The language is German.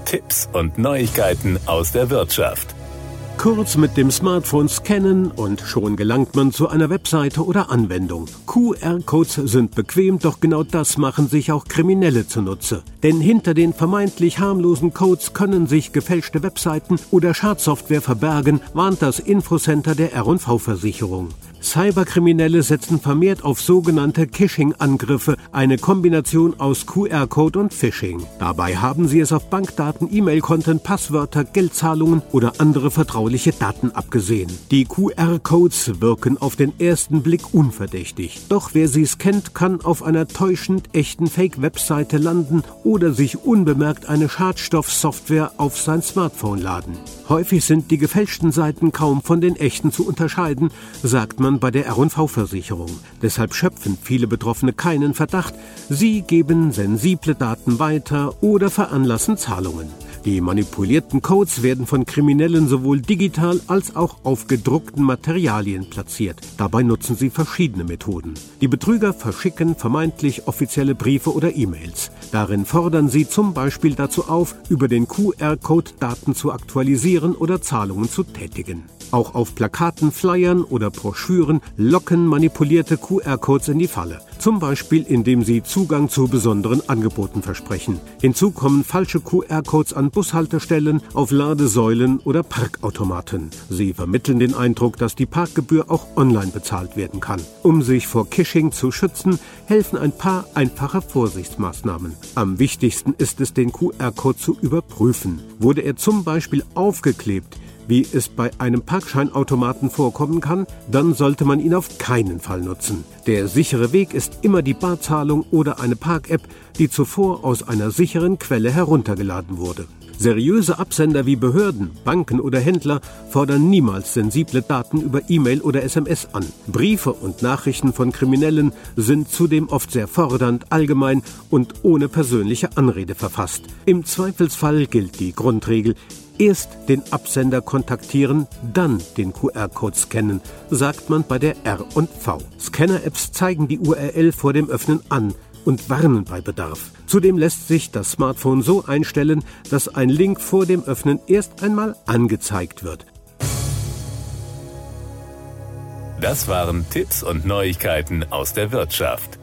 Tipps und Neuigkeiten aus der Wirtschaft. Kurz mit dem Smartphone scannen und schon gelangt man zu einer Webseite oder Anwendung. QR-Codes sind bequem, doch genau das machen sich auch Kriminelle zunutze. Denn hinter den vermeintlich harmlosen Codes können sich gefälschte Webseiten oder Schadsoftware verbergen, warnt das Infocenter der R&V-Versicherung. Cyberkriminelle setzen vermehrt auf sogenannte Phishing-Angriffe, eine Kombination aus QR-Code und Phishing. Dabei haben sie es auf Bankdaten, E-Mail-Konten, Passwörter, Geldzahlungen oder andere vertrauliche Daten abgesehen. Die QR-Codes wirken auf den ersten Blick unverdächtig. Doch wer sie scannt, kann auf einer täuschend echten Fake-Webseite landen oder sich unbemerkt eine Schadstoffsoftware auf sein Smartphone laden. Häufig sind die gefälschten Seiten kaum von den echten zu unterscheiden, sagt man bei der R&V-Versicherung. Deshalb schöpfen viele Betroffene keinen Verdacht. Sie geben sensible Daten weiter oder veranlassen Zahlungen. Die manipulierten Codes werden von Kriminellen sowohl digital als auch auf gedruckten Materialien platziert. Dabei nutzen sie verschiedene Methoden. Die Betrüger verschicken vermeintlich offizielle Briefe oder E-Mails. Darin fordern sie zum Beispiel dazu auf, über den QR-Code Daten zu aktualisieren oder Zahlungen zu tätigen. Auch auf Plakaten, Flyern oder Broschüren locken manipulierte QR-Codes in die Falle. Zum Beispiel, indem sie Zugang zu besonderen Angeboten versprechen. Hinzu kommen falsche QR-Codes an Bushaltestellen, auf Ladesäulen oder Parkautomaten. Sie vermitteln den Eindruck, dass die Parkgebühr auch online bezahlt werden kann. Um sich vor Phishing zu schützen, helfen ein paar einfache Vorsichtsmaßnahmen. Am wichtigsten ist es, den QR-Code zu überprüfen. Wurde er zum Beispiel aufgeklebt, wie es bei einem Parkscheinautomaten vorkommen kann, dann sollte man ihn auf keinen Fall nutzen. Der sichere Weg ist immer die Barzahlung oder eine Park-App, die zuvor aus einer sicheren Quelle heruntergeladen wurde. Seriöse Absender wie Behörden, Banken oder Händler fordern niemals sensible Daten über E-Mail oder SMS an. Briefe und Nachrichten von Kriminellen sind zudem oft sehr fordernd, allgemein und ohne persönliche Anrede verfasst. Im Zweifelsfall gilt die Grundregel: erst den Absender kontaktieren, dann den QR-Code scannen, sagt man bei der R&V. Scanner-Apps zeigen die URL vor dem Öffnen an und warnen bei Bedarf. Zudem lässt sich das Smartphone so einstellen, dass ein Link vor dem Öffnen erst einmal angezeigt wird. Das waren Tipps und Neuigkeiten aus der Wirtschaft.